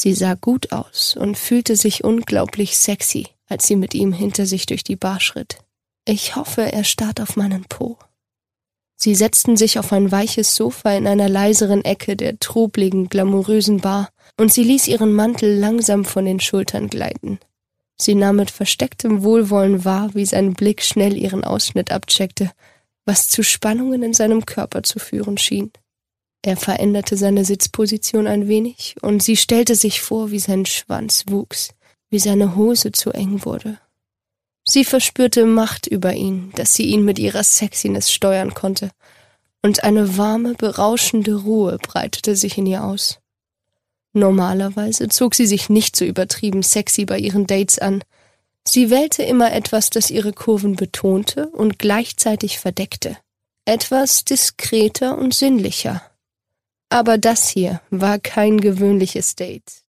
Sie sah gut aus und fühlte sich unglaublich sexy, als sie mit ihm hinter sich durch die Bar schritt. »Ich hoffe, er starrt auf meinen Po.« Sie setzten sich auf ein weiches Sofa in einer leiseren Ecke der trubligen, glamourösen Bar, und sie ließ ihren Mantel langsam von den Schultern gleiten. Sie nahm mit verstecktem Wohlwollen wahr, wie sein Blick schnell ihren Ausschnitt abcheckte, was zu Spannungen in seinem Körper zu führen schien. Er veränderte seine Sitzposition ein wenig, und sie stellte sich vor, wie sein Schwanz wuchs, wie seine Hose zu eng wurde. Sie verspürte Macht über ihn, dass sie ihn mit ihrer Sexiness steuern konnte, und eine warme, berauschende Ruhe breitete sich in ihr aus. Normalerweise zog sie sich nicht so übertrieben sexy bei ihren Dates an. Sie wählte immer etwas, das ihre Kurven betonte und gleichzeitig verdeckte. Etwas diskreter und sinnlicher. Aber das hier war kein gewöhnliches Date.